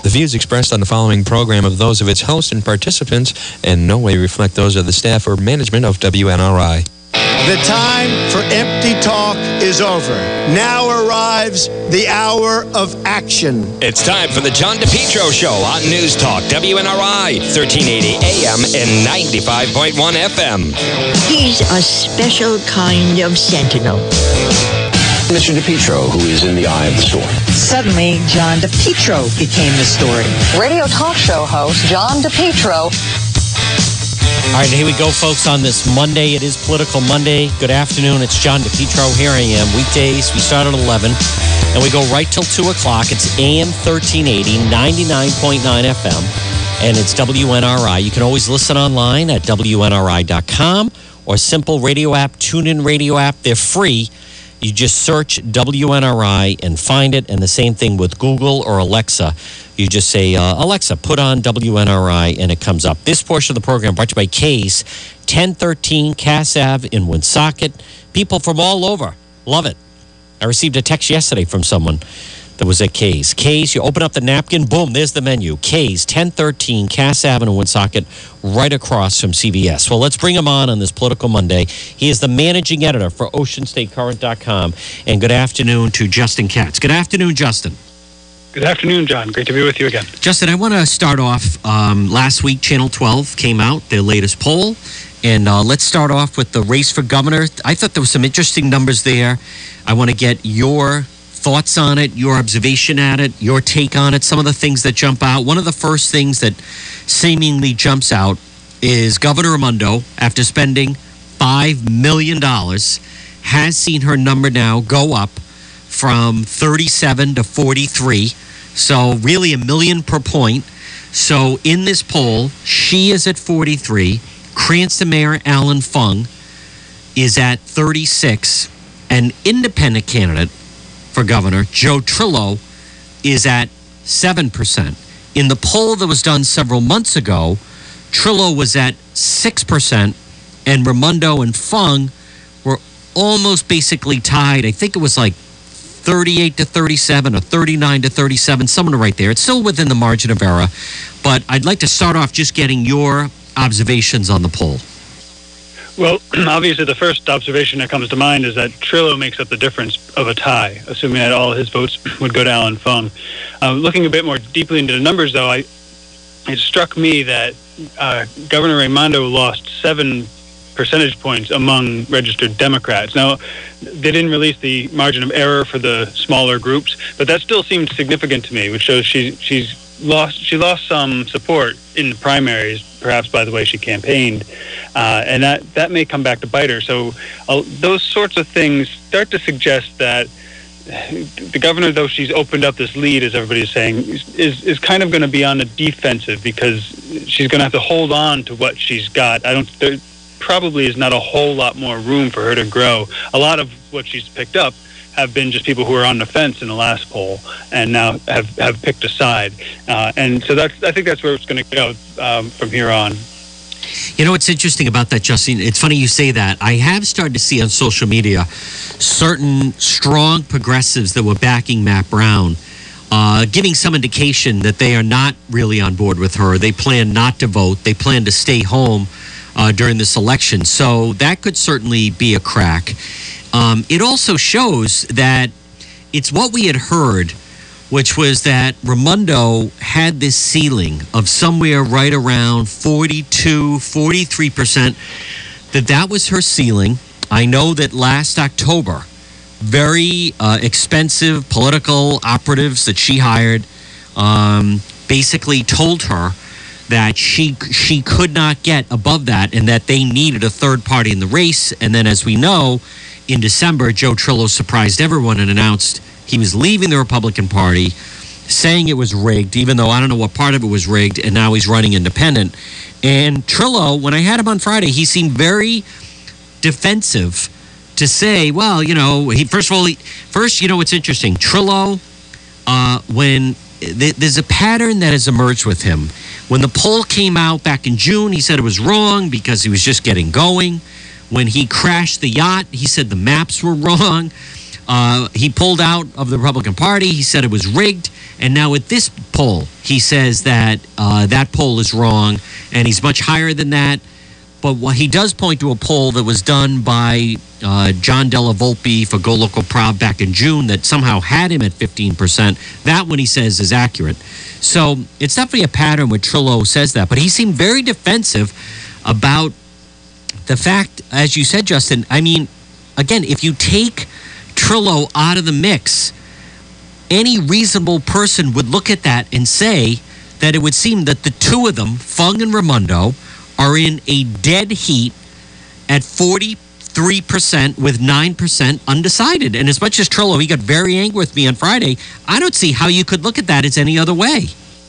The views expressed on the following program of those of its hosts and participants in no way reflect those of the staff or management of WNRI. The time for empty talk is over. Now arrives the hour of action. It's time for the John DePietro Show on News Talk, WNRI, 1380 AM and 95.1 FM. He's a special kind of sentinel. Mr. DePietro, who is in the eye of the storm. Suddenly, John DePietro became the story. Radio talk show host John DePietro. All right, here we go, folks, on this Monday. It is Political Monday. Good afternoon. It's John DePietro. Here I am. Weekdays, we start at 11, and we go right till 2 o'clock. It's AM 1380, 99.9 FM, and it's WNRI. You can always listen online at WNRI.com or simple radio app, TuneIn radio app. They're free. You just search WNRI and find it, and the same thing with Google or Alexa. You just say, Alexa, put on WNRI, and it comes up. This portion of the program brought to you by K's, 1013 Cass Ave in Woonsocket. People from all over love it. I received a text yesterday from someone that was at K's. K's, you open up the napkin, boom, there's the menu. K's, 1013 Cass Avenue, Woonsocket, right across from CVS. Well, let's bring him on this Political Monday. He is the managing editor for OceanStateCurrent.com. And good afternoon to Justin Katz. Good afternoon, Justin. Good afternoon, John. Great to be with you again. Justin, I want to start off. Last week, Channel 12 came out, their latest poll. And let's start off with the race for governor. I thought there were some interesting numbers there. I want to get your thoughts on it, your observation at it, your take on it, some of the things that jump out. One of the first things that seemingly jumps out is Governor Raimondo, after spending $5 million, has seen her number now go up from 37 to 43. So really $1 million per point. So in this poll, she is at 43. Cranston Mayor Alan Fung is at 36. An independent candidate for governor, Joe Trillo, is at 7%. In the poll that was done several months ago, Trillo was at 6%, and Raimondo and Fung were almost basically tied. I think it was like 38 to 37 or 39 to 37, somewhere right there. It's still within the margin of error, but I'd like to start off just getting your observations on the poll. Well, obviously the first observation that comes to mind is that Trillo makes up the difference of a tie, assuming that all his votes would go to Alan Fung. Looking a bit more deeply into the numbers, though, it struck me that Governor Raimondo lost 7 percentage points among registered Democrats. Now, they didn't release the margin of error for the smaller groups, but that still seemed significant to me, which shows she lost some support in the primaries, perhaps by the way she campaigned, and that may come back to bite her. So those sorts of things start to suggest that the governor, though she's opened up this lead, as everybody's saying, is kind of going to be on the defensive because she's going to have to hold on to what she's got. There probably is not a whole lot more room for her to grow. A lot of what she's picked up have been just people who were on the fence in the last poll and now have picked a side. And so I think that's where it's going to go from here on. You know what's interesting about that, Justin? It's funny you say that. I have started to see on social media certain strong progressives that were backing Matt Brown, giving some indication that they are not really on board with her. They plan not to vote. They plan to stay home during this election. So that could certainly be a crack. It also shows that it's what we had heard, which was that Raimondo had this ceiling of somewhere right around 42, 43%, that was her ceiling. I know that last October, very expensive political operatives that she hired basically told her that she could not get above that and that they needed a third party in the race. And then, as we know, in December, Joe Trillo surprised everyone and announced he was leaving the Republican Party, saying it was rigged, even though I don't know what part of it was rigged, and now he's running independent. And Trillo, when I had him on Friday, he seemed very defensive to say, well, you know, first, you know, what's interesting. Trillo, when there's a pattern that has emerged with him. When the poll came out back in June, he said it was wrong because he was just getting going. When he crashed the yacht, he said the maps were wrong. He pulled out of the Republican Party. He said it was rigged. And now at this poll, he says that that poll is wrong, and he's much higher than that. But he does point to a poll that was done by John Della Volpe for Go Local Proud back in June that somehow had him at 15%. That one, he says, is accurate. So it's definitely a pattern where Trillo says that. But he seemed very defensive about the fact, as you said, Justin, I mean, again, if you take Trillo out of the mix, any reasonable person would look at that and say that it would seem that the two of them, Fung and Raimondo, are in a dead heat at 43% with 9% undecided. And as much as Trillo, he got very angry with me on Friday, I don't see how you could look at that as any other way.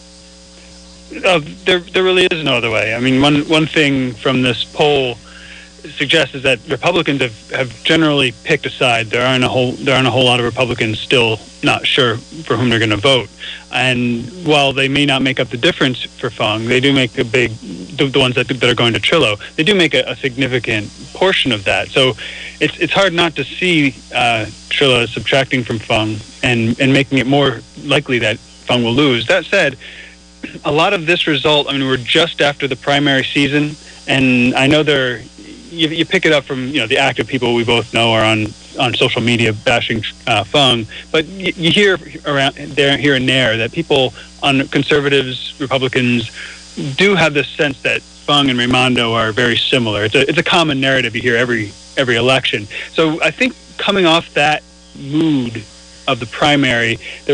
There really is no other way. I mean, one thing from this poll suggests is that Republicans have generally picked a side. There aren't a whole lot of Republicans still not sure for whom they're going to vote. And while they may not make up the difference for Fung, they do make the ones that are going to Trillo, they do make a significant portion of that. So it's hard not to see Trillo subtracting from Fung and making it more likely that Fung will lose. That said, a lot of this result, I mean, we're just after the primary season, and I know you pick it up from the active people we both know are on social media bashing Fung, but you hear around there here and there that people on conservatives, Republicans, do have this sense that Fung and Raimondo are very similar. It's a common narrative you hear every election. So I think coming off that mood of the primary,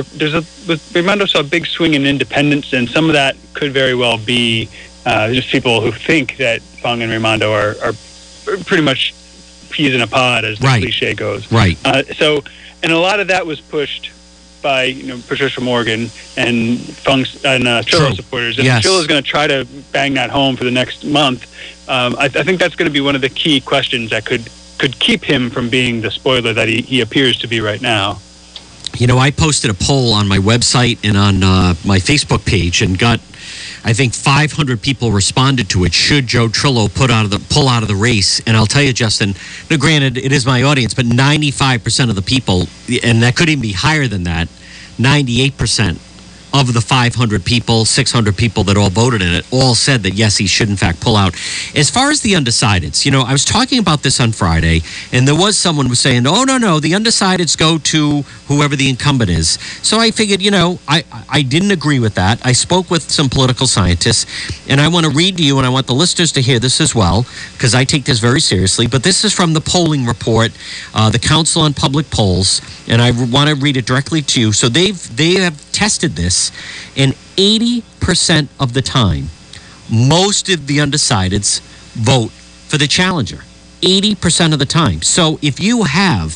Raimondo saw a big swing in independents, and some of that could very well be just people who think that Fung and Raimondo are pretty much peas in a pod, as the cliche goes. Right. And a lot of that was pushed by Patricia Morgan and Trillo supporters. And Trillo's going to try to bang that home for the next month. I think that's going to be one of the key questions that could keep him from being the spoiler that he appears to be right now. I posted a poll on my website and on my Facebook page and got, I think, 500 people responded to it. Should Joe Trillo pull out of the race? And I'll tell you, Justin, now granted, it is my audience, but 95% of the people, and that could even be higher than that, 98% of the 500 people, 600 people that all voted in it, all said that yes, he should in fact pull out. As far as the undecideds, I was talking about this on Friday, and there was someone who was saying, oh, no, the undecideds go to whoever the incumbent is. So I figured, I didn't agree with that. I spoke with some political scientists, and I want to read to you, and I want the listeners to hear this as well, because I take this very seriously. But this is from the polling report, the Council on Public Polls, and I want to read it directly to you. So they have tested this, and 80% of the time, most of the undecideds vote for the challenger. 80% of the time. So if you have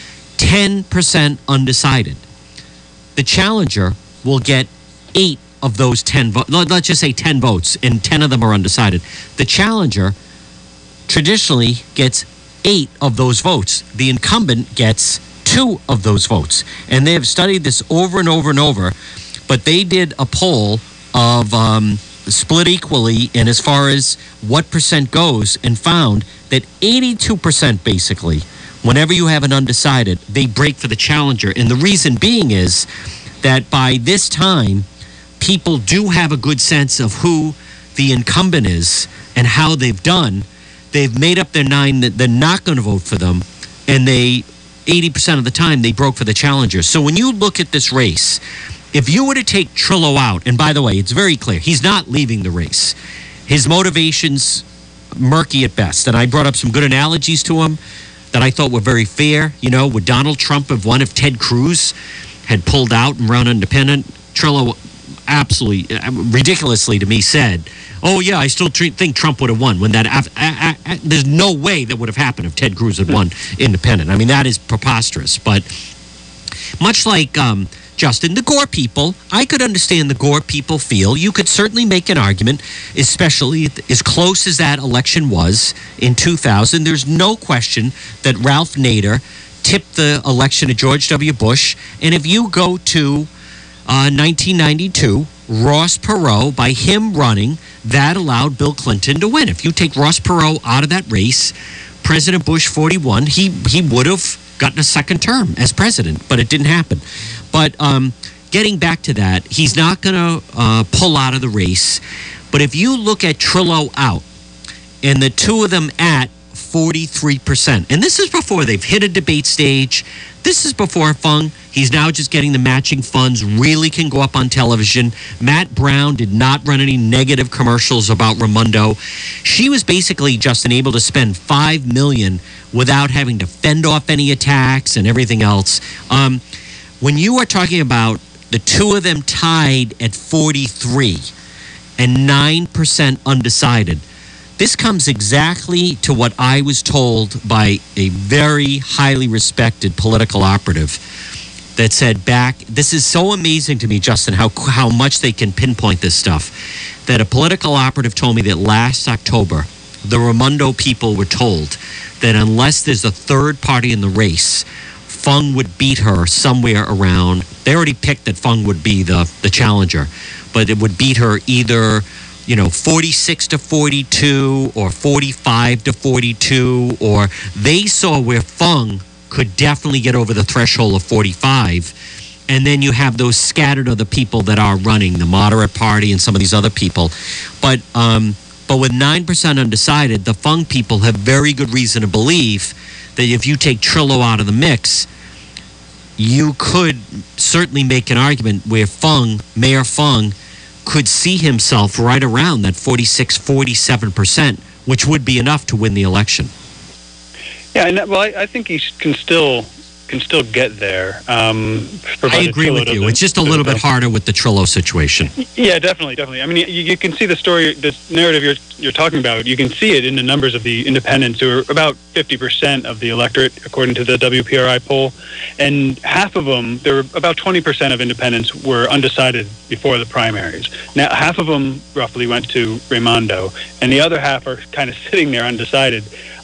10% undecided, the challenger will get 8 of those 10 votes. Let's just say 10 votes, and 10 of them are undecided. The challenger traditionally gets 8 of those votes. The incumbent gets 2 of those votes. And they have studied this over and over and over, but they did a poll of split equally and as far as what percent goes, and found that 82% basically, whenever you have an undecided, they break for the challenger. And the reason being is that by this time, people do have a good sense of who the incumbent is and how they've done. They've made up their mind that they're not going to vote for them, and 80% of the time, they broke for the challenger. So when you look at this race, if you were to take Trillo out, and by the way, it's very clear, he's not leaving the race. His motivation's murky at best. And I brought up some good analogies to him that I thought were very fair. Would Donald Trump have won if Ted Cruz had pulled out and run independent? Trillo absolutely, ridiculously to me, said, oh, yeah, I still think Trump would have won. When that there's no way that would have happened if Ted Cruz had won independent. I mean, that is preposterous. But much like Justin, the Gore people, I could understand the Gore people feel. You could certainly make an argument, especially as close as that election was in 2000. There's no question that Ralph Nader tipped the election of George W. Bush. And if you go to 1992, Ross Perot, by him running, that allowed Bill Clinton to win. If you take Ross Perot out of that race, President Bush 41, he would have gotten a second term as president, but it didn't happen. But getting back to that, he's not going to pull out of the race. But if you look at Trillo out and the two of them at 43%, and this is before they've hit a debate stage. This is before Fung. He's now just getting the matching funds, really can go up on television. Matt Brown did not run any negative commercials about Raimondo. She was basically, Justin, able to spend $5 million without having to fend off any attacks and everything else. When you are talking about the two of them tied at 43 and 9% undecided, this comes exactly to what I was told by a very highly respected political operative that said back, this is so amazing to me, Justin, how much they can pinpoint this stuff, that a political operative told me that last October, the Raimondo people were told that unless there's a third party in the race, Fung would beat her somewhere around, they already picked that Fung would be the challenger, but it would beat her either 46 to 42 or 45 to 42, or they saw where Fung could definitely get over the threshold of 45. And then you have those scattered other people that are running, the moderate party and some of these other people. But with 9% undecided, the Fung people have very good reason to believe that if you take Trillo out of the mix, you could certainly make an argument where Mayor Fung, could see himself right around that 46, 47%, which would be enough to win the election. Yeah, and I think he can still get there. I agree with you. It's just a little bit harder with the Trillo situation. Yeah, definitely. I mean, you can see the story, this narrative you're talking about. You can see it in the numbers of the independents, who are about 50% of the electorate, according to the WPRI poll, and half of them, there were about 20% of independents were undecided before the primaries. Now, half of them roughly went to Raimondo, and the other half are kind of sitting there undecided,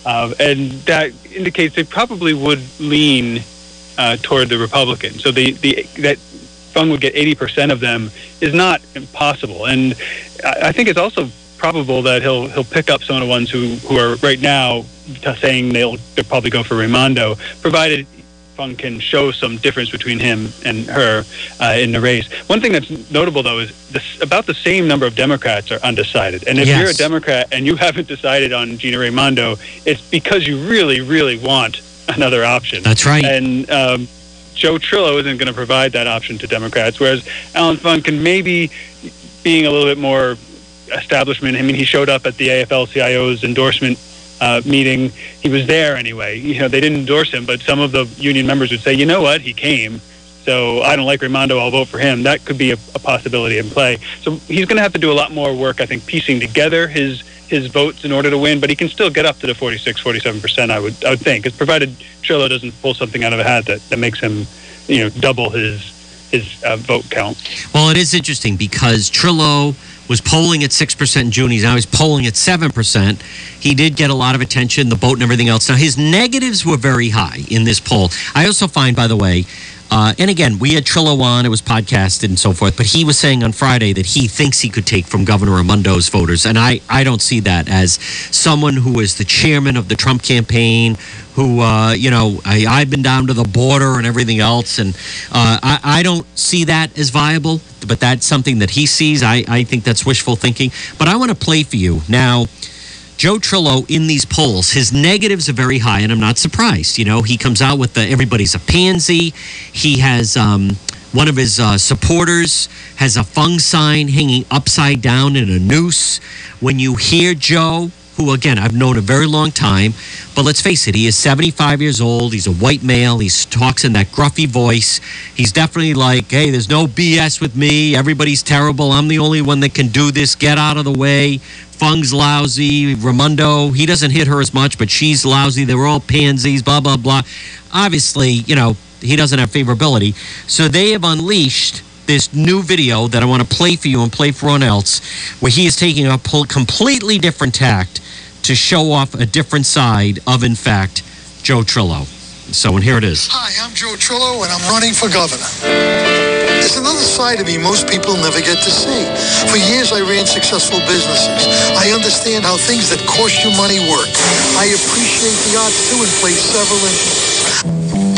and that indicates they probably would lean toward the Republicans. So that Fung would get 80% of them is not impossible, and I think it's also probable that he'll pick up some of the ones who are right now saying they'll probably go for Raimondo, provided Fung can show some difference between him and her in the race. One thing that's notable, though, is about the same number of Democrats are undecided. And if you're a Democrat and you haven't decided on Gina Raimondo, it's because you really, really want another option. That's right. And Joe Trillo isn't going to provide that option to Democrats, whereas Alan Fung can maybe, being a little bit more establishment. I mean, he showed up at the AFL-CIO's endorsement meeting. He was there anyway. They didn't endorse him, but some of the union members would say, you know what, he came, so I don't like Raimondo, I'll vote for him. That could be a possibility in play. So he's going to have to do a lot more work, I think, piecing together his votes in order to win, but he can still get up to the 46, 47%, I would think. It's provided Trillo doesn't pull something out of a hat that makes him, double his vote count. Well, it is interesting because Trillo was polling at 6% in June. Now he's polling at 7%. He did get a lot of attention, the vote and everything else. Now, his negatives were very high in this poll. I also find, by the way, and again, we had Trillo on, it was podcasted and so forth, but he was saying on Friday that he thinks he could take from Governor Raimondo's voters. And I don't see that as someone who is the chairman of the Trump campaign, who, I've been down to the border and everything else. And I don't see that as viable, but that's something that he sees. I think that's wishful thinking. But I want to play for you. Now, Joe Trillo in these polls, his negatives are very high, and I'm not surprised. He comes out with everybody's a pansy. He has one of his supporters has a Fung sign hanging upside down in a noose. When you hear Joe, who, again, I've known a very long time, but let's face it, he is 75 years old. He's a white male. He talks in that gruffy voice. He's definitely like, hey, there's no BS with me. Everybody's terrible. I'm the only one that can do this. Get out of the way. Fung's lousy. Raimondo, he doesn't hit her as much, but she's lousy. They were all pansies, blah, blah, blah. Obviously, he doesn't have favorability. So they have unleashed this new video that I want to play for you and play for everyone else, where he is taking a completely different tact to show off a different side of, in fact, Joe Trillo. So, and here it is. Hi, I'm Joe Trillo, and I'm running for governor. There's another side of me most people never get to see. For years, I ran successful businesses. I understand how things that cost you money work. I appreciate the arts, too, and play several instruments.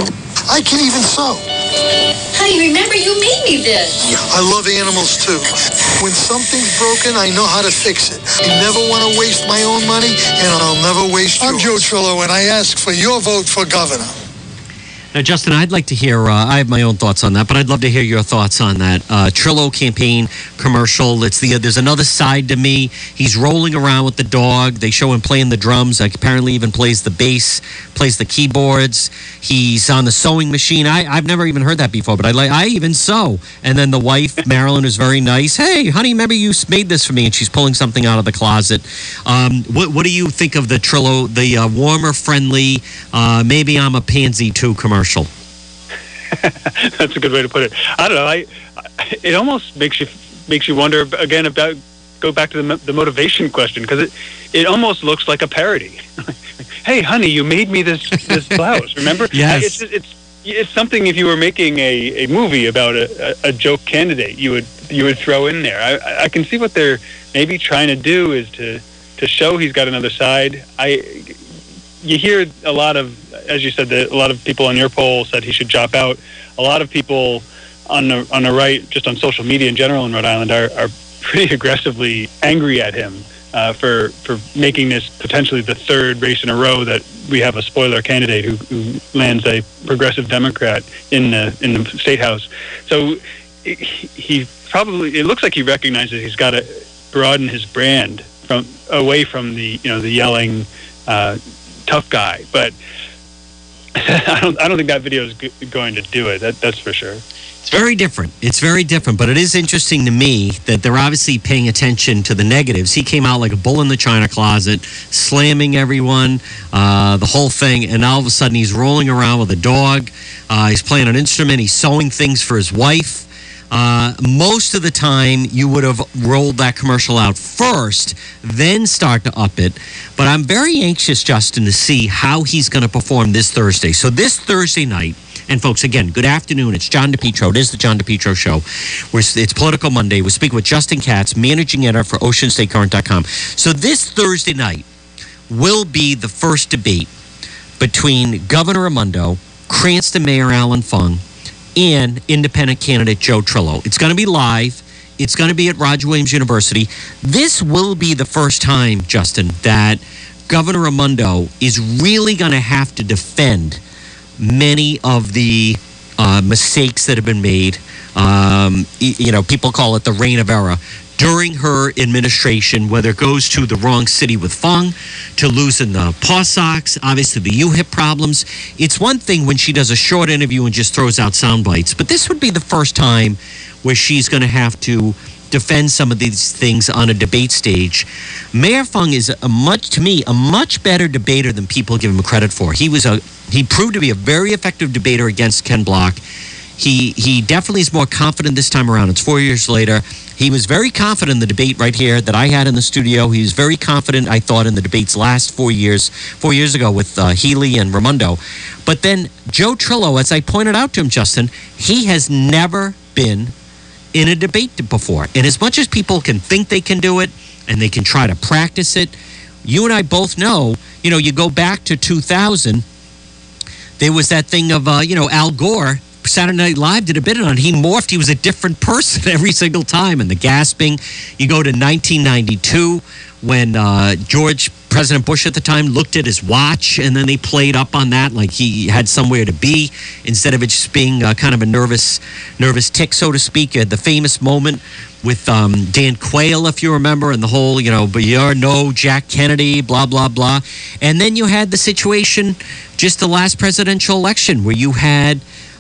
I can even sew. Honey, remember you made me this. I love animals too. When something's broken, I know how to fix it. I never want to waste my own money, and I'll never waste yours. I'm Joe Trillo, and I ask for your vote for governor. Now, Justin, I'd like to hear, I have my own thoughts on that, but I'd love to hear your thoughts on that. Trillo campaign commercial, there's another side to me. He's rolling around with the dog. They show him playing the drums. Apparently even plays the bass, plays the keyboards. He's on the sewing machine. I've never even heard that before, but I even sew. And then the wife, Marilyn, is very nice. Hey, honey, remember you made this for me? And she's pulling something out of the closet. What do you think of the Trillo, the warmer, friendly, maybe I'm a pansy too commercial? That's a good way to put it. I don't know. It almost makes you wonder again about go back to the motivation question, because it almost looks like a parody. Hey, honey, you made me this blouse. Remember? Yes. It's something. If you were making a movie about a joke candidate, you would throw in there. I can see what they're maybe trying to do is to show he's got another side. You hear a lot of, as you said, a lot of people on your poll said he should drop out. A lot of people on the right, just on social media in general in Rhode Island, are pretty aggressively angry at him for making this potentially the third race in a row that we have a spoiler candidate who lands a progressive Democrat in the state house. So he probably, it looks like he recognizes he's got to broaden his brand away from the yelling tough guy, but I don't think that video is going to do it. That's for sure. It's very different. It's very different, but it is interesting to me that they're obviously paying attention to the negatives. He came out like a bull in the china closet, slamming everyone, the whole thing, and all of a sudden he's rolling around with a dog. He's playing an instrument. He's sewing things for his wife. Most of the time, you would have rolled that commercial out first, then start to up it. But I'm very anxious, Justin, to see how he's going to perform this Thursday. So this Thursday night, and folks, again, good afternoon. It's John DePietro. It is the John DePietro Show. It's Political Monday. We're speaking with Justin Katz, managing editor for OceanStateCurrent.com. So this Thursday night will be the first debate between Governor Raimondo, Cranston Mayor Alan Fung, and independent candidate Joe Trillo. It's going to be live. It's going to be at Roger Williams University. This will be the first time, Justin, that Governor Raimondo is really going to have to defend many of the mistakes that have been made. People call it the reign of error. During her administration, whether it goes to the wrong city with Fung, to losing the Paw Sox, obviously the UHIP problems. It's one thing when she does a short interview and just throws out sound bites, but this would be the first time where she's going to have to defend some of these things on a debate stage. Mayor Fung is a much better debater than people give him credit for. He proved to be a very effective debater against Ken Block. He definitely is more confident this time around. It's 4 years later. He was very confident in the debate right here that I had in the studio. He was very confident, I thought, in the debates last 4 years ago with Healy and Raimondo. But then Joe Trillo, as I pointed out to him, Justin, he has never been in a debate before. And as much as people can think they can do it and they can try to practice it, you and I both know, you go back to 2000, there was that thing of, Al Gore. Saturday Night Live did a bit on it. He morphed. He was a different person every single time. And the gasping. You go to 1992 when President Bush at the time looked at his watch, and then they played up on that like he had somewhere to be instead of it just being kind of a nervous tick, so to speak. The famous moment with Dan Quayle, if you remember, and the whole, but you're no Jack Kennedy, blah, blah, blah. And then you had the situation just the last presidential election where you had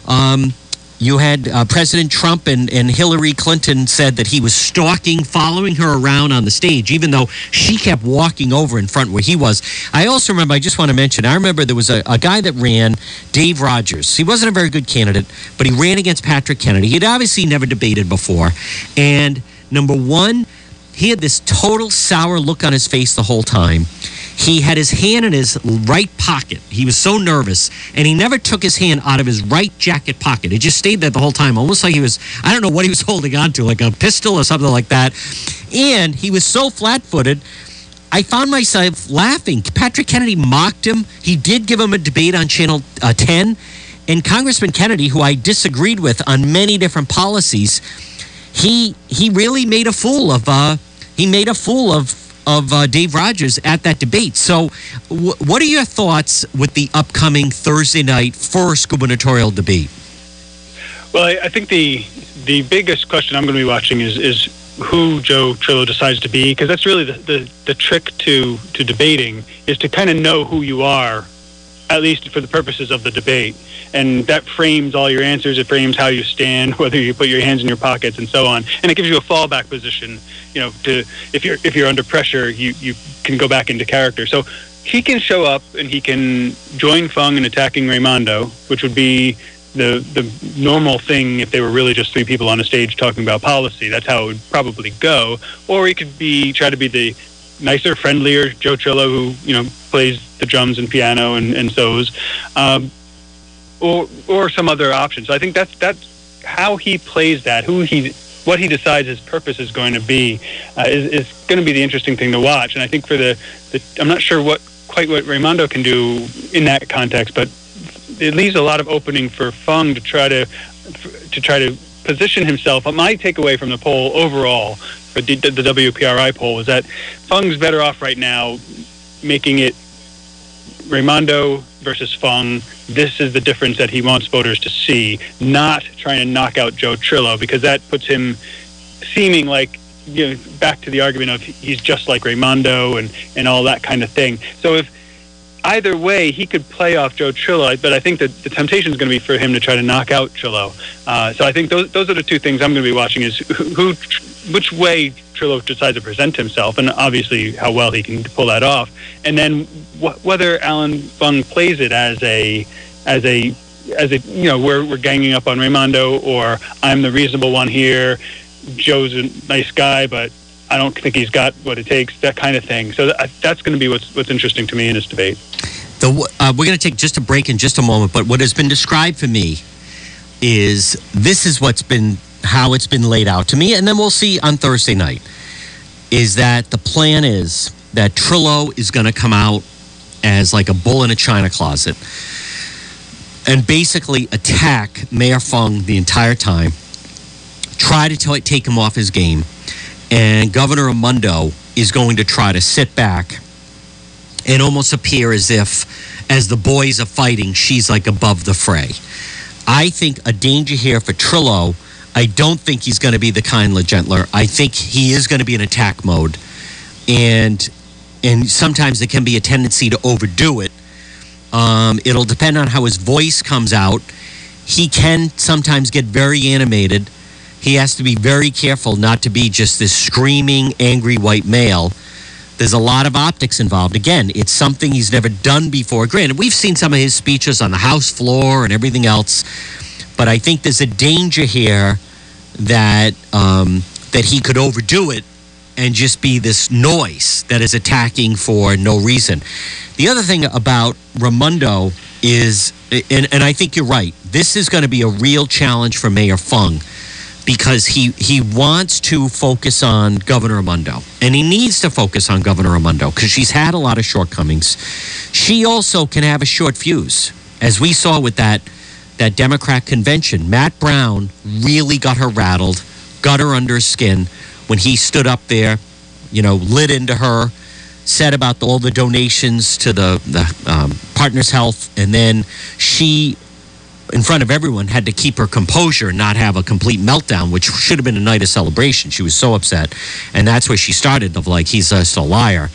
President Trump and Hillary Clinton said that he was following her around on the stage, even though she kept walking over in front where he was. I also remember, I just want to mention, I remember there was a guy that ran, Dave Rogers. He wasn't a very good candidate, but he ran against Patrick Kennedy. He'd obviously never debated before. And number one, he had this total sour look on his face the whole time. He had his hand in his right pocket. He was so nervous, and he never took his hand out of his right jacket pocket. It just stayed there the whole time, almost like he was, I don't know what he was holding on to, like a pistol or something like that. And he was so flat-footed, I found myself laughing. Patrick Kennedy mocked him. He did give him a debate on Channel 10, And Congressman Kennedy, who I disagreed with on many different policies, he really made a fool of Dave Rogers at that debate. So, what are your thoughts with the upcoming Thursday night first gubernatorial debate? Well, I think the biggest question I'm going to be watching is who Joe Trillo decides to be, because that's really the trick to debating, is to kind of know who you are, at least for the purposes of the debate. And that frames all your answers. It frames how you stand, whether you put your hands in your pockets and so on. And it gives you a fallback position, to if you're under pressure, you can go back into character. So he can show up and he can join Fung in attacking Raimondo, which would be the normal thing if they were really just three people on a stage talking about policy. That's how it would probably go. Or he could try to be the nicer, friendlier Joe Trillo who, plays the drums and piano and sews. Or some other option. So I think that's how he plays that, what he decides his purpose is going to be, is going to be the interesting thing to watch. And I think I'm not sure what Raimondo can do in that context, but it leaves a lot of opening for Fung to try to position himself. My takeaway from the poll overall, for the WPRI poll, was that Fung's better off right now making it Raimondo versus Fung. This is the difference that he wants voters to see, not trying to knock out Joe Trillo, because that puts him seeming like, back to the argument of he's just like Raimondo and all that kind of thing. So if either way, he could play off Joe Trillo, but I think that the temptation is going to be for him to try to knock out Trillo. So I think those are the two things I'm going to be watching, is which way Trillo decides to present himself, and obviously how well he can pull that off, and then whether Alan Fung plays it as a we're ganging up on Raimondo, or I'm the reasonable one here, Joe's a nice guy, but I don't think he's got what it takes, that kind of thing. So that's going to be what's interesting to me in this debate. We're going to take just a break in just a moment, but what has been described for me is this is how it's been laid out to me, and then we'll see on Thursday night, is that the plan is that Trillo is going to come out as like a bull in a china closet and basically attack Mayor Fung the entire time, try to take him off his game, and Governor Raimondo is going to try to sit back and almost appear as the boys are fighting, she's like above the fray. I think a danger here for Trillo, I don't think he's going to be the kindler, gentler. I think he is going to be in attack mode. And sometimes there can be a tendency to overdo it. It'll depend on how his voice comes out. He can sometimes get very animated. He has to be very careful not to be just this screaming, angry white male. There's a lot of optics involved. Again, it's something he's never done before. Granted, we've seen some of his speeches on the House floor and everything else, but I think there's a danger here that he could overdo it and just be this noise that is attacking for no reason. The other thing about Raimondo is, and I think you're right, this is going to be a real challenge for Mayor Fung, because he wants to focus on Governor Raimondo, and he needs to focus on Governor Raimondo because she's had a lot of shortcomings. She also can have a short fuse, as we saw with that Democrat convention. Matt Brown really got her rattled, got her under her skin when he stood up there, lit into her, said about all the donations to the Partners Health, and then she, in front of everyone, had to keep her composure and not have a complete meltdown, which should have been a night of celebration. She was so upset, and that's where she started, of like, he's just a liar.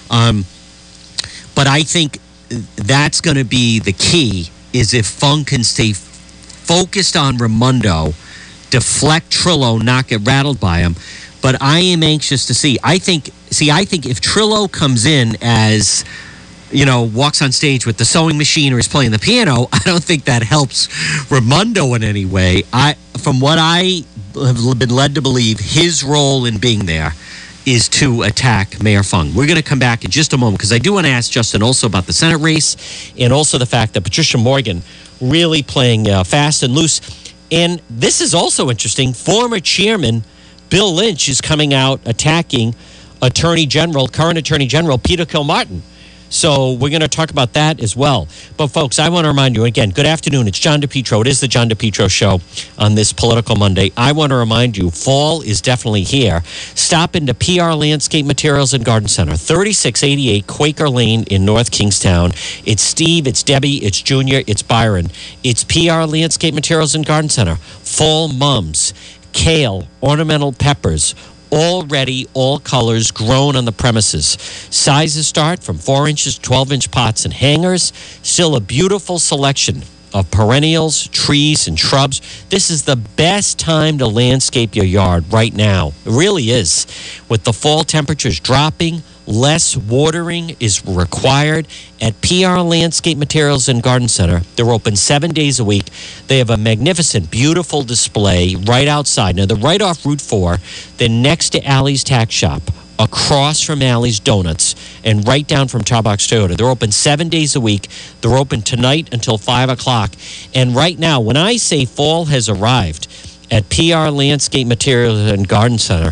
But I think that's going to be the key, is if Fung can stay focused on Raimondo, deflect Trillo, not get rattled by him. But I am anxious to see. I think if Trillo comes in as, walks on stage with the sewing machine or is playing the piano, I don't think that helps Raimondo in any way. From what I have been led to believe, his role in being there is to attack Mayor Fung. We're going to come back in just a moment, because I do want to ask Justin also about the Senate race, and also the fact that Patricia Morgan really playing fast and loose. And this is also interesting. Former chairman Bill Lynch is coming out attacking current Attorney General Peter Kilmartin. So we're going to talk about that as well. But, folks, I want to remind you, again, good afternoon. It's John DePietro. It is the John DePietro Show on this Political Monday. I want to remind you, fall is definitely here. Stop into PR Landscape Materials and Garden Center, 3688 Quaker Lane in North Kingstown. It's Steve, it's Debbie, it's Junior, it's Byron. It's PR Landscape Materials and Garden Center. Fall mums, kale, ornamental peppers, all ready, all colors, grown on the premises. Sizes start from 4 inches, 12-inch pots and hangers. Still a beautiful selection of perennials, trees, and shrubs. This is the best time to landscape your yard right now. It really is. With the fall temperatures dropping, less watering is required at PR Landscape Materials and Garden Center. They're open 7 days a week. They have a magnificent, beautiful display right outside. Now, they're right off Route 4. They're next to Allie's Tack Shop, across from Allie's Donuts, and right down from Tarbox Toyota. They're open 7 days a week. They're open tonight until 5 o'clock. And right now, when I say fall has arrived at PR Landscape Materials and Garden Center,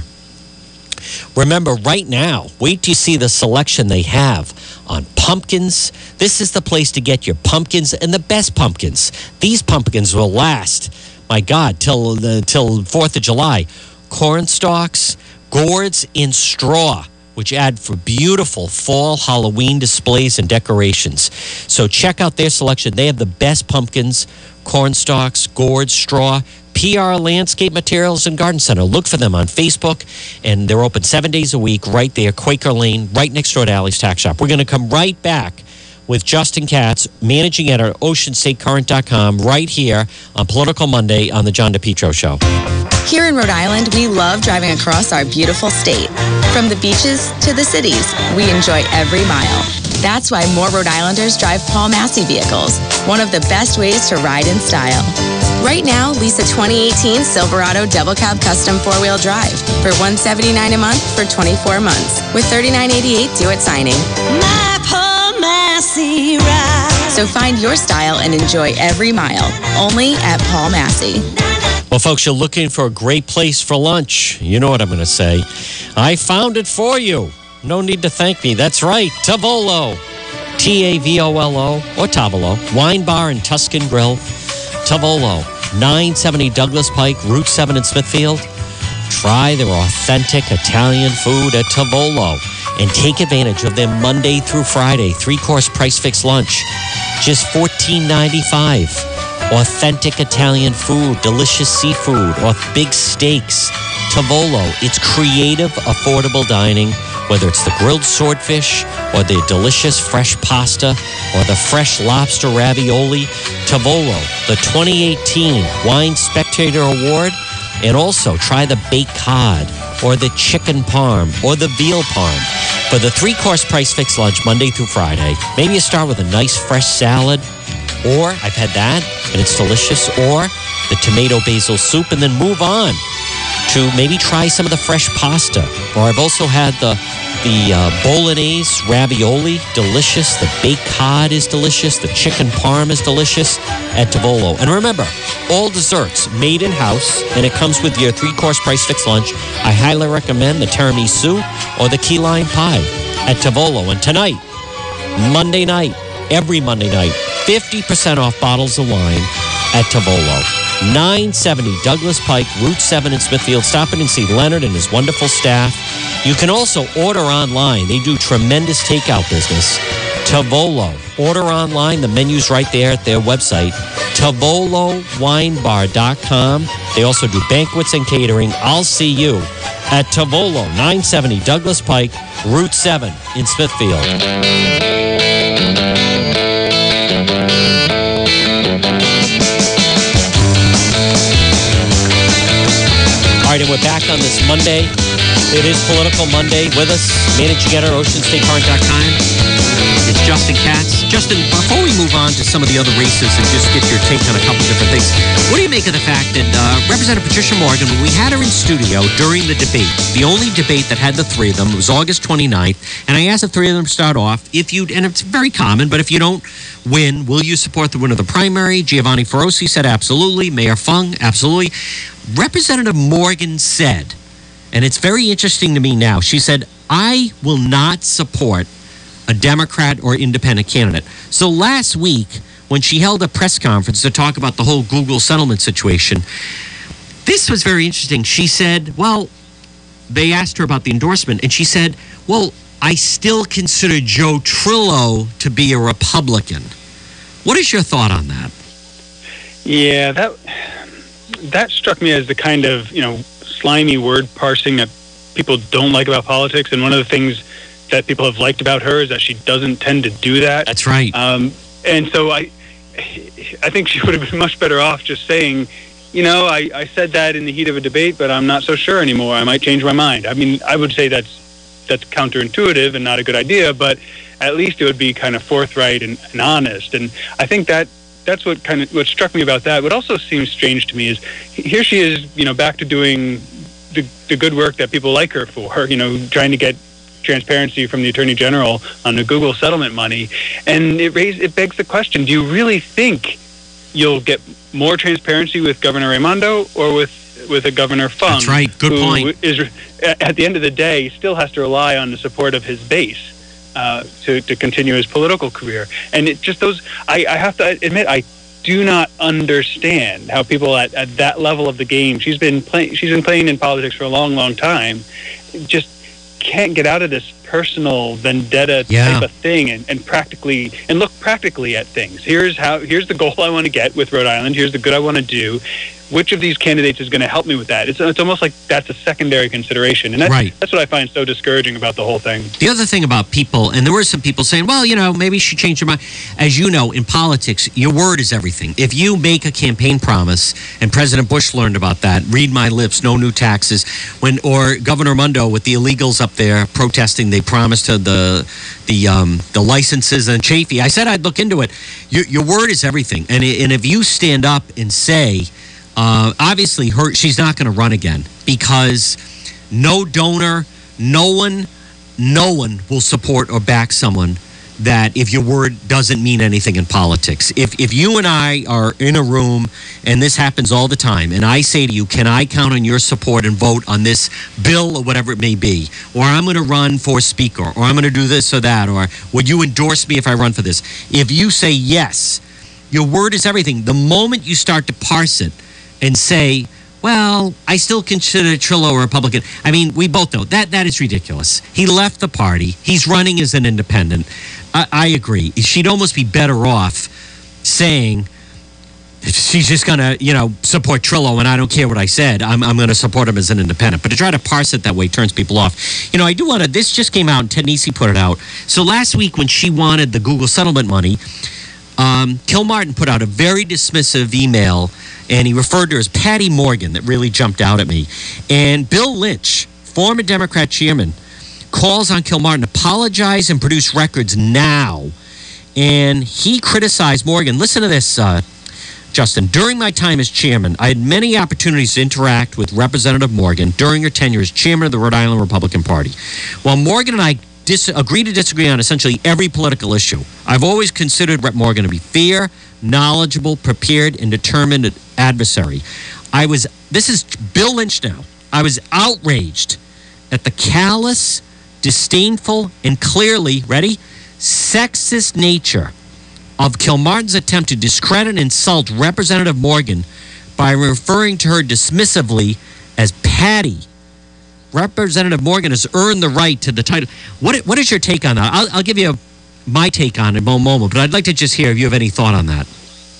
remember, right now, wait till you see the selection they have on pumpkins. This is the place to get your pumpkins, and the best pumpkins. These pumpkins will last, my God, till 4th of July. Corn stalks, gourds in straw, which add for beautiful fall Halloween displays and decorations. So check out their selection. They have the best pumpkins, corn stalks, gourds, straw. PR Landscape Materials and Garden Center. Look for them on Facebook, and they're open 7 days a week right there, Quaker Lane, right next door to Allie's Tack Shop. We're going to come right back with Justin Katz, managing editor at OceanStateCurrent.com, right here on Political Monday on the John DePietro Show. Here in Rhode Island, we love driving across our beautiful state. From the beaches to the cities, we enjoy every mile. That's why more Rhode Islanders drive Paul Massey vehicles, one of the best ways to ride in style. Right now, lease a 2018 Silverado Double Cab Custom 4-wheel drive for $179 a month for 24 months with $39.88 due at signing. My Paul Massey ride. So find your style and enjoy every mile, only at Paul Massey. Well, folks, you're looking for a great place for lunch. You know what I'm going to say. I found it for you. No need to thank me. That's right, Tavolo. Tavolo or Tavolo. Wine Bar and Tuscan Grill. Tavolo, 970 Douglas Pike, Route 7 in Smithfield. Try their authentic Italian food at Tavolo and take advantage of their Monday through Friday 3-course price fixed lunch. Just $14.95. Authentic Italian food, delicious seafood, or big steaks. Tavolo, it's creative, affordable dining, whether it's the grilled swordfish or the delicious fresh pasta or the fresh lobster ravioli. Tavolo, the 2018 Wine Spectator Award, and also try the baked cod or the chicken parm or the veal parm. For the 3-course price fixed lunch Monday through Friday, maybe you start with a nice fresh salad, or I've had that and it's delicious, or the tomato basil soup, and then move on to maybe try some of the fresh pasta. Or I've also had the bolognese ravioli, delicious. The baked cod is delicious. The chicken parm is delicious at Tavolo. And remember, all desserts made in-house, and it comes with your 3-course price fixed lunch. I highly recommend the tiramisu or the key lime pie at Tavolo. And tonight, Monday night, every Monday night, 50% off bottles of wine at Tavolo. 970 Douglas Pike, Route 7 in Smithfield. Stop in and see Leonard and his wonderful staff. You can also order online. They do tremendous takeout business. Tavolo. Order online. The menu's right there at their website, TavoloWineBar.com. They also do banquets and catering. I'll see you at Tavolo, 970 Douglas Pike, Route 7 in Smithfield. All right, and we're back on this Monday. It is Political Monday. With us, managing editor, OceanStateCurrent.com. It's Justin Katz. Justin, before we move on to some of the other races and just get your take on a couple different things, what do you make of the fact that Representative Patricia Morgan, when we had her in studio during the debate, the only debate that had the three of them, it was August 29th, and I asked the three of them to start off, and it's very common, but if you don't win, will you support the winner of the primary? Giovanni Ferrosi said absolutely. Mayor Fung, absolutely. Representative Morgan said, and it's very interesting to me now, she said, I will not support a Democrat or independent candidate. So last week, when she held a press conference to talk about the whole Google settlement situation, this was very interesting. She said, well, they asked her about the endorsement, and she said, well, I still consider Joe Trillo to be a Republican. What is your thought on that? Yeah, that struck me as the kind of, slimy word parsing that people don't like about politics. And one of the things that people have liked about her is that she doesn't tend to do that. That's right. And so I think she would have been much better off just saying, I said that in the heat of a debate, but I'm not so sure anymore. I might change my mind. I mean, I would say that's counterintuitive and not a good idea, but at least it would be kind of forthright and honest. And I think that's what struck me about that. What also seems strange to me is here she is, back to doing the good work that people like her for, trying to get transparency from the Attorney General on the Google settlement money. And it begs the question, do you really think you'll get more transparency with Governor Raimondo or with a Governor Fung? That's right. Good point. Who is, at the end of the day, still has to rely on the support of his base to continue his political career. And it just I have to admit, I do not understand how people at that level of the game, she's been playing in politics for a long, long time, just can't get out of this personal vendetta type of thing and look practically at things. Here's the goal I want to get with Rhode Island. Here's the good I want to do. Which of these candidates is going to help me with that? It's almost like that's a secondary consideration. And that's what I find so discouraging about the whole thing. The other thing about people, and there were some people saying, well, maybe she changed her mind. As you know, in politics, your word is everything. If you make a campaign promise, and President Bush learned about that, read my lips, no new taxes, or Governor Raimondo with the illegals up there protesting, they promised to the licenses and Chafee. I said I'd look into it. Your word is everything. And if you stand up and say, obviously, she's not going to run again because no donor, no one will support or back someone that if your word doesn't mean anything in politics. If you and I are in a room, and this happens all the time, and I say to you, can I count on your support and vote on this bill or whatever it may be, or I'm going to run for speaker, or I'm going to do this or that, or would you endorse me if I run for this? If you say yes, your word is everything. The moment you start to parse it and say, well, I still consider Trillo a Republican. I mean, we both know that is ridiculous. He left the party. He's running as an independent. I agree. She'd almost be better off saying she's just going to, support Trillo, and I don't care what I said. I'm going to support him as an independent. But to try to parse it that way turns people off. I do want to, this just came out, and Ted Nesi put it out. So last week when she wanted the Google settlement money, Kilmartin put out a very dismissive email, and he referred to her as Patty Morgan. That really jumped out at me. And Bill Lynch, former Democrat chairman, calls on Kilmartin to apologize and produce records now. And he criticized Morgan. Listen to this, Justin. During my time as chairman, I had many opportunities to interact with Representative Morgan during her tenure as chairman of the Rhode Island Republican Party. While Morgan and I agree to disagree on essentially every political issue, I've always considered Rep. Morgan to be fair, knowledgeable, prepared, and determined adversary. This is Bill Lynch now. I was outraged at the callous, disdainful, and clearly, ready, sexist nature of Kilmartin's attempt to discredit and insult Representative Morgan by referring to her dismissively as Patty. Representative Morgan has earned the right to the title. What is your take on that? I'll give you my take on it in a moment, but I'd like to just hear if you have any thought on that.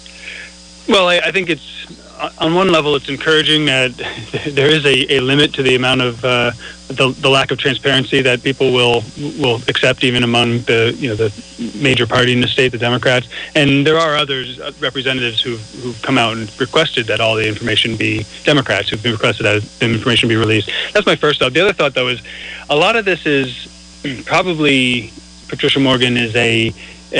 Well, I think it's, on one level, it's encouraging that there is a limit to the amount of the lack of transparency that people will accept, even among the major party in the state, the Democrats. And there are others, representatives who've come out and requested that all the information be Democrats who've been requested that the information be released. That's my first thought. The other thought, though, is a lot of this is probably Patricia Morgan is a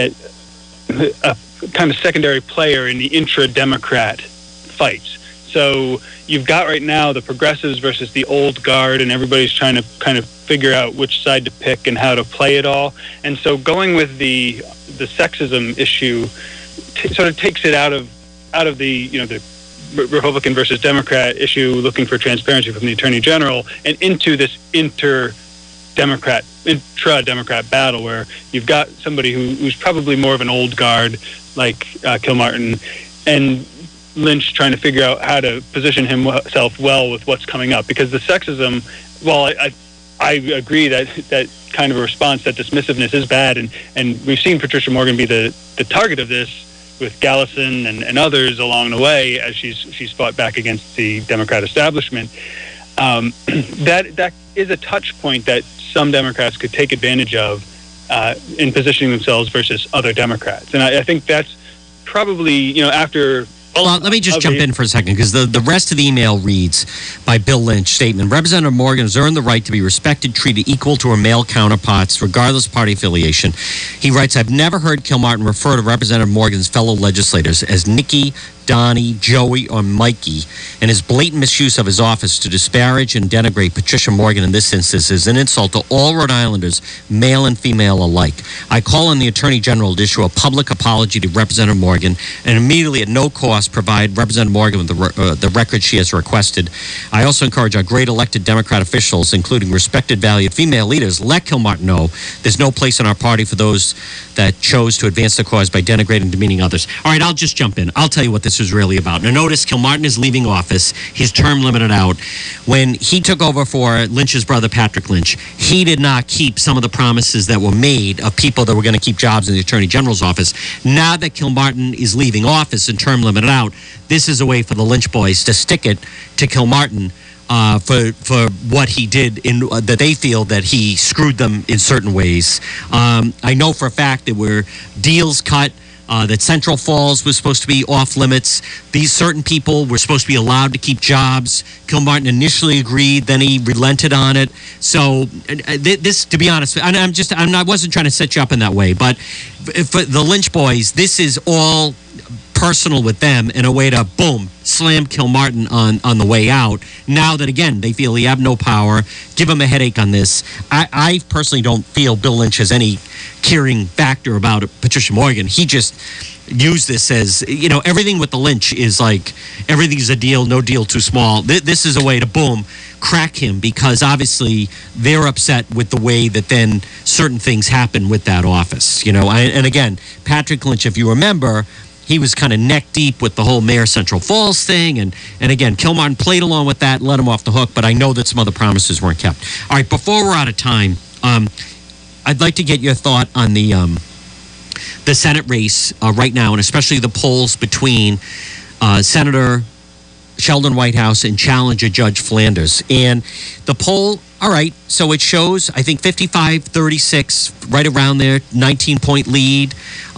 kind of secondary player in the intra-Democrat fights. So you've got right now the progressives versus the old guard, and everybody's trying to kind of figure out which side to pick and how to play it all. And so going with the sexism issue sort of takes it out of the the Republican versus Democrat issue, looking for transparency from the Attorney General, and into this inter-Democrat intra-Democrat battle where you've got somebody who's probably more of an old guard like Kilmartin, and Lynch trying to figure out how to position himself well with what's coming up. Because the sexism, while I agree that kind of a response, that dismissiveness is bad, and we've seen Patricia Morgan be the target of this with Gallison and others along the way as she's fought back against the Democrat establishment. That is a touch point that some Democrats could take advantage of in positioning themselves versus other Democrats. And I think that's probably, after... Well, let me just jump in for a second, because the rest of the email reads, by Bill Lynch, statement, Representative Morgan has earned the right to be respected, treated equal to her male counterparts, regardless of party affiliation. He writes, I've never heard Kilmartin refer to Representative Morgan's fellow legislators as Nikki, Donnie, Joey, or Mikey, and his blatant misuse of his office to disparage and denigrate Patricia Morgan in this instance is an insult to all Rhode Islanders, male and female alike. I call on the Attorney General to issue a public apology to Representative Morgan and immediately at no cost provide Representative Morgan with the record she has requested. I also encourage our great elected Democrat officials, including respected, valued female leaders, let Kilmartin know there's no place in our party for those that chose to advance the cause by denigrating and demeaning others. All right, I'll just jump in. I'll tell you what this is really about. Now, notice Kilmartin is leaving office. His term limited out. When he took over for Lynch's brother, Patrick Lynch, he did not keep some of the promises that were made of people that were going to keep jobs in the Attorney General's office. Now that Kilmartin is leaving office and term limited out, this is a way for the Lynch boys to stick it to Kilmartin for what he did, that they feel that he screwed them in certain ways. I know for a fact there were deals cut, that Central Falls was supposed to be off limits. These certain people were supposed to be allowed to keep jobs. Kilmartin initially agreed, then he relented on it. So this, to be honest, I wasn't trying to set you up in that way, but for the Lynch boys, this is all personal with them in a way to, boom, slam Kilmartin on the way out. Now that, again, they feel he have no power, give him a headache on this. I personally don't feel Bill Lynch has any caring factor about Patricia Morgan. He just used this as, everything with the Lynch is like, everything's a deal, no deal too small. This is a way to, boom, crack him, because obviously they're upset with the way that then certain things happen with that office. And again, Patrick Lynch, if you remember, he was kind of neck deep with the whole Mayor Central Falls thing. And again, Kilmartin played along with that, let him off the hook, but I know that some other promises weren't kept. All right, before we're out of time, I'd like to get your thought on the Senate race right now, and especially the polls between Senator Sheldon Whitehouse and challenger Judge Flanders. And the poll, all right, so it shows, I think, 55-36, right around there, 19-point lead.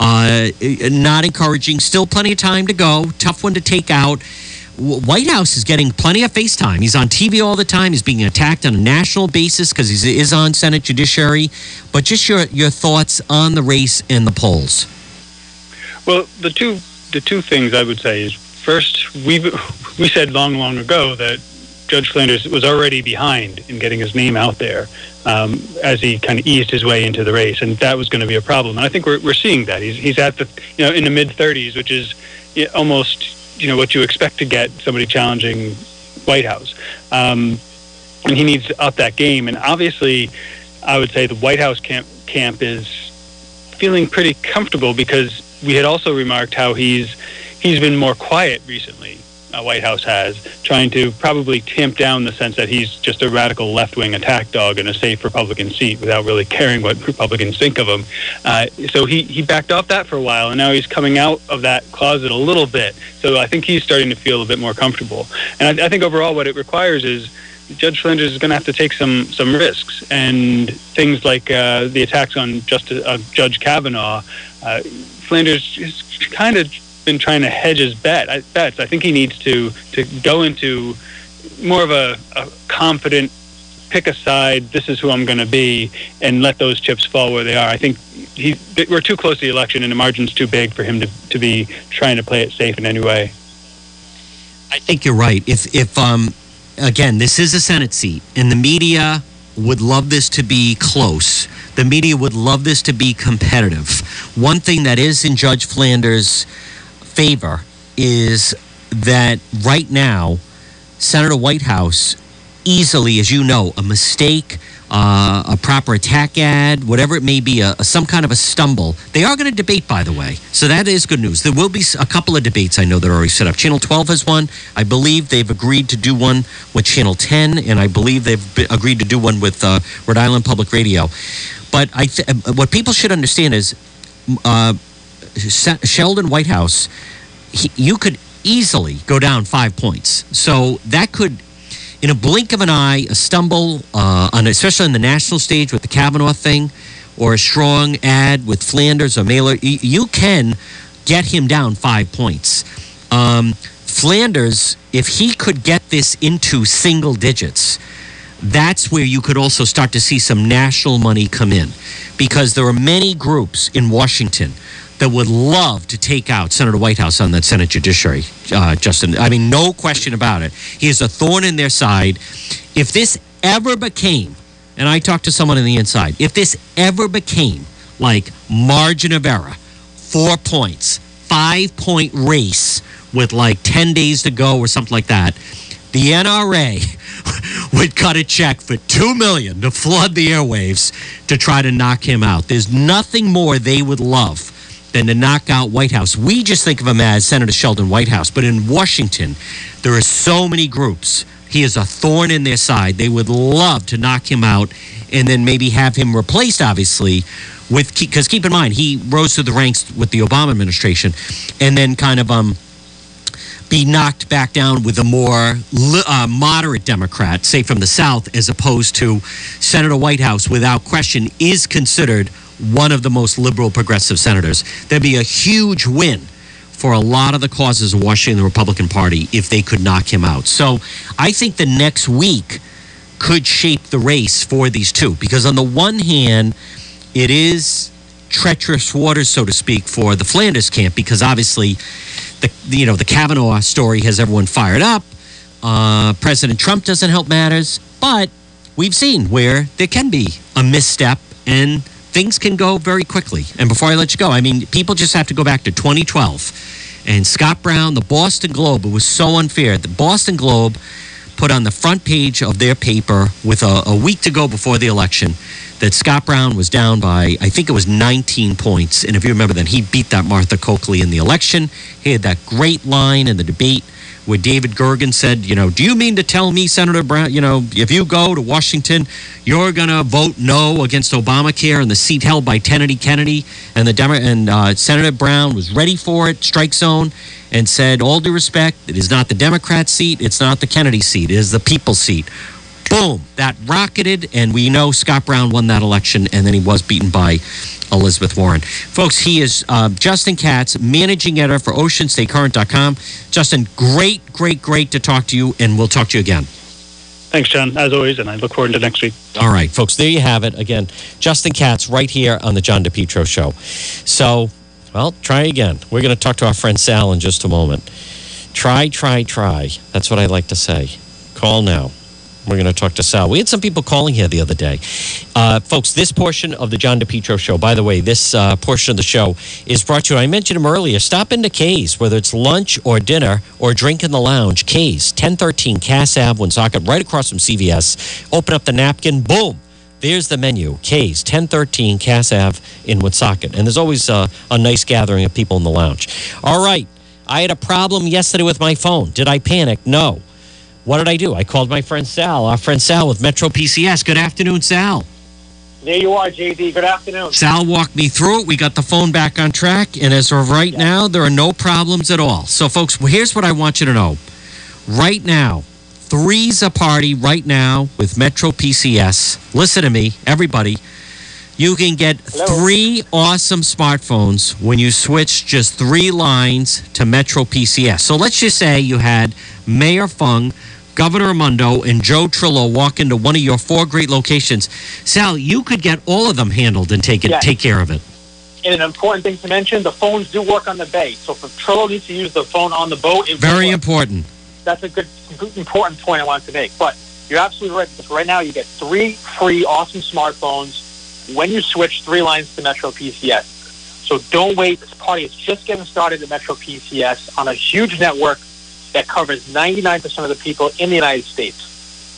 Not encouraging. Still plenty of time to go. Tough one to take out. Whitehouse is getting plenty of face time. He's on TV all the time. He's being attacked on a national basis because he is on Senate Judiciary. But just your thoughts on the race and the polls. Well, the two things I would say is, first, we said long ago that Judge Flanders was already behind in getting his name out there as he kind of eased his way into the race, and that was going to be a problem. And I think we're seeing that. He's at the in the mid-30s, which is almost what you expect to get somebody challenging Whitehouse, and he needs to up that game. And obviously, I would say the Whitehouse camp is feeling pretty comfortable, because we had also remarked how he's been more quiet recently. Whitehouse has, trying to probably tamp down the sense that he's just a radical left-wing attack dog in a safe Republican seat without really caring what Republicans think of him. So he backed off that for a while, and now he's coming out of that closet a little bit. So I think he's starting to feel a bit more comfortable. And I think overall what it requires is Judge Flanders is going to have to take some risks, and things like the attacks on Judge Kavanaugh. Flanders is kind of been trying to hedge his bets. I think he needs to go into more of a confident, pick a side, this is who I'm going to be, and let those chips fall where they are. I think we're too close to the election, and the margin's too big for him to be trying to play it safe in any way. I think you're right. If again, this is a Senate seat, and the media would love this to be close. The media would love this to be competitive. One thing that is in Judge Flanders' favor is that right now, Senator Whitehouse easily, as you know, a mistake, a proper attack ad, whatever it may be, some kind of a stumble. They are going to debate, by the way. So that is good news. There will be a couple of debates I know that are already set up. Channel 12 has one. I believe they've agreed to do one with Channel 10, and I believe they've agreed to do one with Rhode Island Public Radio. But what people should understand is Sheldon Whitehouse, you could easily go down 5 points. So that could, in a blink of an eye, a stumble, especially on the national stage with the Kavanaugh thing, or a strong ad with Flanders or Mailer, you can get him down 5 points. Flanders, if he could get this into single digits, that's where you could also start to see some national money come in, because there are many groups in Washington that would love to take out Senator Whitehouse on that Senate Judiciary, Justin. I mean, no question about it. He is a thorn in their side. If this ever became, and I talked to someone on the inside, if this ever became like margin of error, 4 points, 5 point race with like 10 days to go or something like that, the NRA would cut a check for $2 million to flood the airwaves to try to knock him out. There's nothing more they would love than to knock out Whitehouse. We just think of him as Senator Sheldon Whitehouse, but in Washington, there are so many groups. He is a thorn in their side. They would love to knock him out and then maybe have him replaced, obviously, with, because keep in mind, he rose through the ranks with the Obama administration and then kind of be knocked back down with a more moderate Democrat, say from the South, as opposed to Senator Whitehouse, without question, is considered one of the most liberal progressive senators. There'd be a huge win for a lot of the causes of Washington, the Republican Party, if they could knock him out. So I think the next week could shape the race for these two, because on the one hand, it is treacherous waters, so to speak, for the Flanders camp, because obviously the Kavanaugh story has everyone fired up. President Trump doesn't help matters, but we've seen where there can be a misstep and things can go very quickly. And before I let you go, I mean, people just have to go back to 2012 and Scott Brown, the Boston Globe. It was so unfair. The Boston Globe put on the front page of their paper with a week to go before the election that Scott Brown was down by, I think it was 19 points. And if you remember then, he beat that Martha Coakley in the election. He had that great line in the debate where David Gergen said, do you mean to tell me, Senator Brown, if you go to Washington, you're going to vote no against Obamacare and the seat held by Kennedy, and Senator Brown was ready for it, strike zone, and said, all due respect, it is not the Democrat seat, it's not the Kennedy seat, it is the people's seat. Boom, that rocketed, and we know Scott Brown won that election, and then he was beaten by Elizabeth Warren. Folks, he is Justin Katz, managing editor for OceanStateCurrent.com. Justin, great to talk to you, and we'll talk to you again. Thanks, John, as always, and I look forward to next week. All right, folks, there you have it. Again, Justin Katz right here on the John DePietro Show. So, well, try again. We're going to talk to our friend Sal in just a moment. Try. That's what I like to say. Call now. We're going to talk to Sal. We had some people calling here the other day. Folks, this portion of the John DePietro Show, by the way, this portion of the show is brought to you. I mentioned him earlier. Stop into Kay's, whether it's lunch or dinner or drink in the lounge. Kay's, 1013 Cass Ave, Woonsocket, right across from CVS. Open up the napkin. Boom. There's the menu. Kay's, 1013 Cass Ave in Woonsocket. And there's always a nice gathering of people in the lounge. All right. I had a problem yesterday with my phone. Did I panic? No. What did I do? I called my friend Sal, our friend Sal with Metro PCS. Good afternoon, Sal. There you are, JD. Good afternoon. Sal walked me through it. We got the phone back on track. And as of right now, there are no problems at all. So, folks, here's what I want you to know. Right now, three's a party right now with Metro PCS. Listen to me, everybody. You can get 3 awesome smartphones when you switch just 3 lines to Metro PCS. So let's just say you had Mayor Fung, Governor Raimondo, and Joe Trillo walk into one of your 4 great locations. Sal, you could get all of them handled and take care of it. And an important thing to mention, the phones do work on the bay. So if Trillo needs to use the phone on the boat, very important. That's a good, important point I wanted to make. But you're absolutely right. Because right now you get 3 free awesome smartphones when you switch 3 lines to Metro PCS. So don't wait. This party is just getting started at Metro PCS on a huge network that covers 99% of the people in the United States.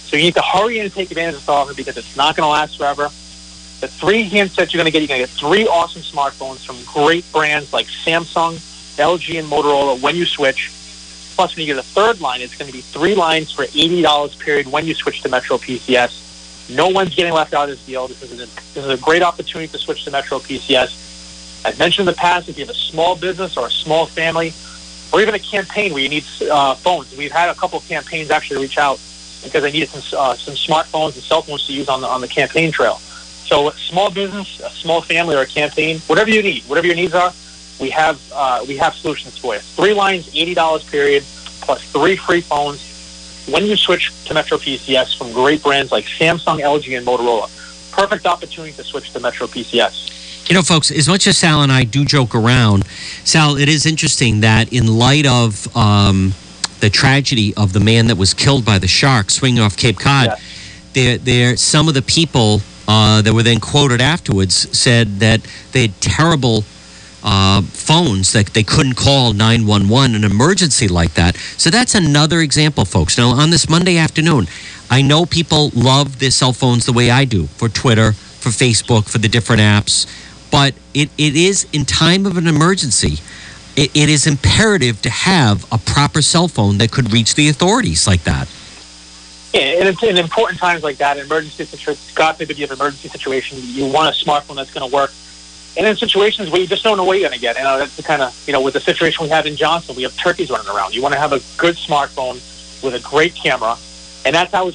So you need to hurry in and take advantage of this offer because it's not going to last forever. The 3 handsets you're going to get 3 awesome smartphones from great brands like Samsung, LG, and Motorola when you switch. Plus, when you get a third line, it's going to be 3 lines for $80 period when you switch to Metro PCS. No one's getting left out of this deal. This is a great opportunity to switch to Metro PCS. I've mentioned in the past, if you have a small business or a small family, or even a campaign where you need phones. We've had a couple of campaigns actually reach out because they needed some smartphones and cell phones to use on the campaign trail. So a small business, a small family, or a campaign, whatever you need, whatever your needs are, we have solutions for you. 3 lines, $80 period, plus 3 free phones when you switch to Metro PCS from great brands like Samsung, LG, and Motorola. Perfect opportunity to switch to Metro PCS. You know, folks, as much as Sal and I do joke around, Sal, it is interesting that in light of the tragedy of the man that was killed by the shark swinging off Cape Cod, some of the people that were then quoted afterwards said that they had terrible phones that they couldn't call 911, an emergency like that. So that's another example, folks. Now, on this Monday afternoon, I know people love their cell phones the way I do, for Twitter, for Facebook, for the different apps. But it is, in time of an emergency, it is imperative to have a proper cell phone that could reach the authorities like that. Yeah, and in important times like that, emergency situations, God forbid you have an emergency situation, you want a smartphone that's going to work. And in situations where you just don't know what you're going to get, and that's the kind of, with the situation we have in Johnson, we have turkeys running around. You want to have a good smartphone with a great camera, and that's how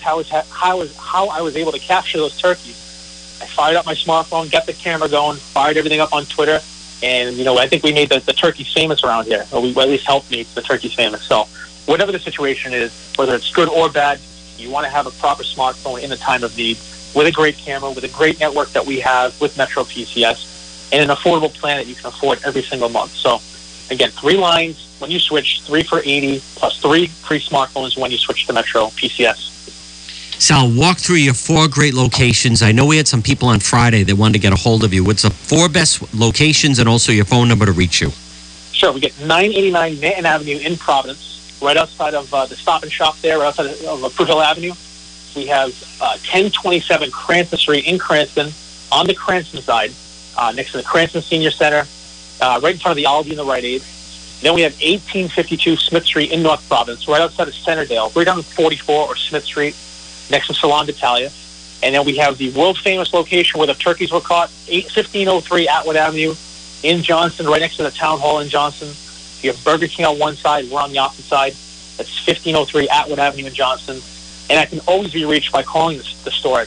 I was able to capture those turkeys. I fired up my smartphone, got the camera going, fired everything up on Twitter, and, I think we made the turkeys famous around here, or we at least helped make the turkeys famous. So whatever the situation is, whether it's good or bad, you want to have a proper smartphone in the time of need with a great camera, with a great network that we have with Metro PCS, and an affordable plan that you can afford every single month. So, again, 3 lines when you switch, 3 for $80, plus 3 free smartphones when you switch to Metro PCS. Sal, walk through your 4 great locations. I know we had some people on Friday that wanted to get a hold of you. What's the 4 best locations and also your phone number to reach you? Sure. We get 989 Manton Avenue in Providence, right outside of the Stop and Shop there, right outside of Fruithill Avenue. We have 1027 Cranston Street in Cranston, on the Cranston side, next to the Cranston Senior Center, right in front of the Aldi and the Rite Aid. Then we have 1852 Smith Street in North Providence, right outside of Centerdale, right down 44 or Smith Street, next to Salon d'Italia. And then we have the world-famous location where the turkeys were caught, 1503 Atwood Avenue in Johnston, right next to the Town Hall in Johnston. You have Burger King on one side, we're on the opposite side. That's 1503 Atwood Avenue in Johnston. And I can always be reached by calling the store at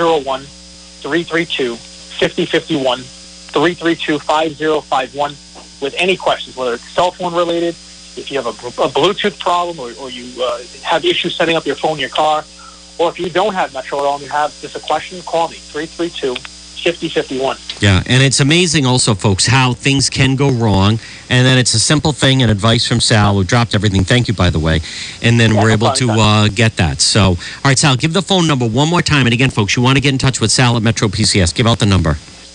401-332-5051, 332-5051 with any questions, whether it's cell phone related, if you have a Bluetooth problem or you have issues setting up your phone in your car, or if you don't have Metro at all and you have just a question, call me, 332-5051. Yeah, and it's amazing also, folks, how things can go wrong. And then it's a simple thing and advice from Sal, who dropped everything. Thank you, by the way. And then we're able to get that. So, all right, Sal, give the phone number one more time. And again, folks, you want to get in touch with Sal at Metro PCS. Give out the number.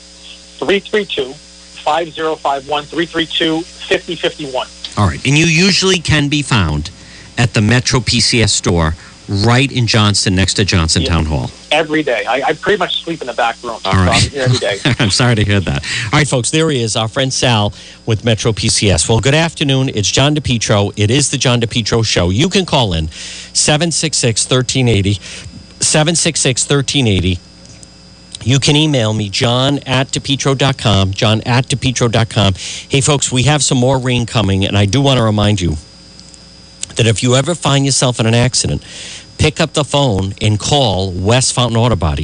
332-5051, 332-5051. All right, and you usually can be found at the Metro PCS store right in Johnston, next to Johnston Town Hall. Every day. I pretty much sleep in the back room. All right. So I'm here every day. I'm sorry to hear that. All right, folks, there he is, our friend Sal with Metro PCS. Well, good afternoon. It's John DePietro. It is the John DePietro Show. You can call in 766-1380, 766-1380. You can email me, john@depetro.com, john@depetro.com. Hey, folks, we have some more rain coming, and I do want to remind you that if you ever find yourself in an accident, pick up the phone and call West Fountain Auto Body,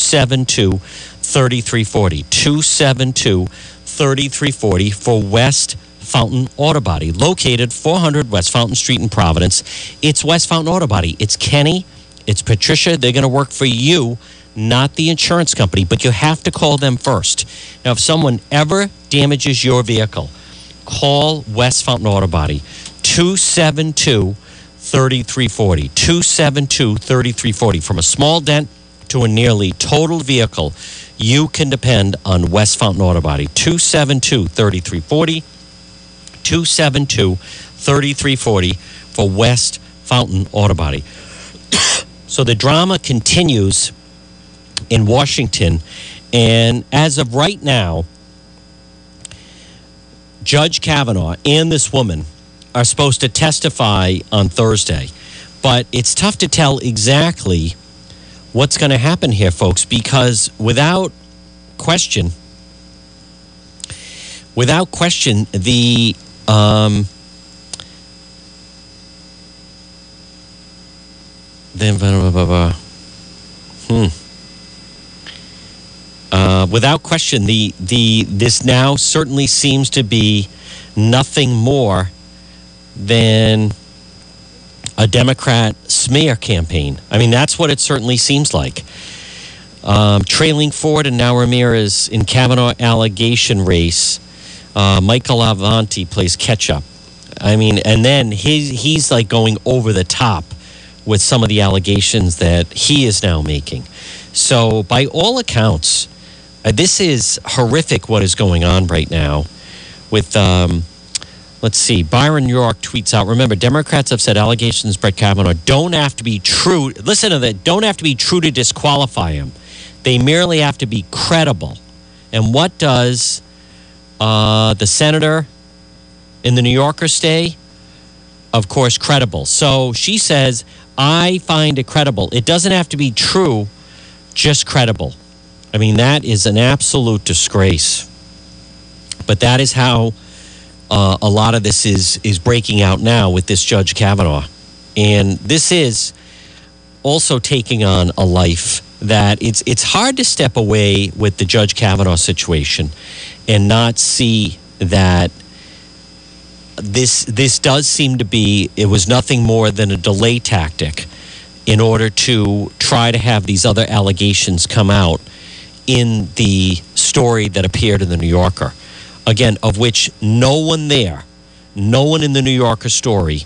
272-3340, 272-3340 for West Fountain Auto Body, located 400 West Fountain Street in Providence. It's West Fountain Auto Body. It's Kenny. It's Patricia. They're going to work for you, not the insurance company, but you have to call them first. Now, if someone ever damages your vehicle, call West Fountain Auto Body, 272-3340, 272-3340. From a small dent to a nearly total vehicle, you can depend on West Fountain Auto Body, 272-3340, 272-3340 for West Fountain Auto Body. So the drama continues in Washington. And as of right now, Judge Kavanaugh and this woman are supposed to testify on Thursday. But it's tough to tell exactly what's going to happen here, folks, because without question, the without question, this now certainly seems to be nothing more than a Democrat smear campaign. I mean, that's what it certainly seems like. Trailing Ford and now Ramirez in Kavanaugh allegation race. Michael Avanti plays catch-up. I mean, and then he's like going over the top with some of the allegations that he is now making. So by all accounts, this is horrific what is going on right now with, let's see, Byron York tweets out, remember, Democrats have said allegations Brett Kavanaugh don't have to be true. Listen to that. Don't have to be true to disqualify him. They merely have to be credible. And what does the senator in the New Yorker say? Of course, credible. So she says, I find it credible. It doesn't have to be true, just credible. I mean, that is an absolute disgrace. But that is how a lot of this is breaking out now with this Judge Kavanaugh. And this is also taking on a life that it's hard to step away with the Judge Kavanaugh situation and not see that this does seem to be, it was nothing more than a delay tactic in order to try to have these other allegations come out in the story that appeared in the New Yorker. Again, of which no one in the New Yorker story,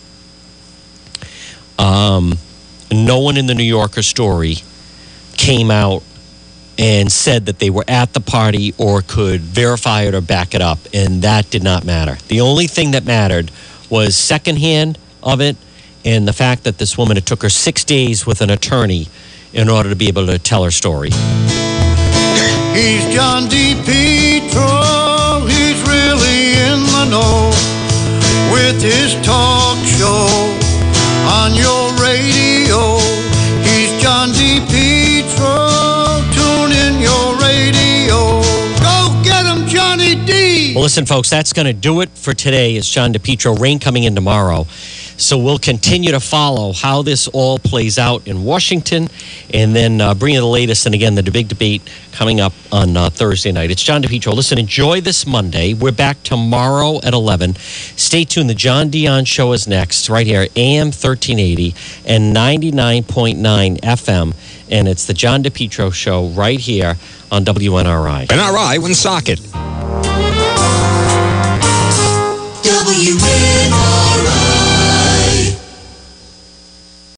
came out and said that they were at the party or could verify it or back it up, and that did not matter. The only thing that mattered was secondhand of it and the fact that this woman, it took her 6 days with an attorney in order to be able to tell her story. He's John DePietro, he's really in the know with his talk show on your radio. He's John DePietro, tune in your radio. Go get him, Johnny D! Well, listen, folks, that's going to do it for today. It's John DePietro. Rain coming in tomorrow. So we'll continue to follow how this all plays out in Washington and then bring you the latest. And again, the big debate coming up on Thursday night. It's John DePietro. Listen, enjoy this Monday. We're back tomorrow at 11. Stay tuned. The John Dion Show is next right here, AM 1380 and 99.9 FM. And it's the John DePietro Show right here on WNRI. NRI Woonsocket. WNRI.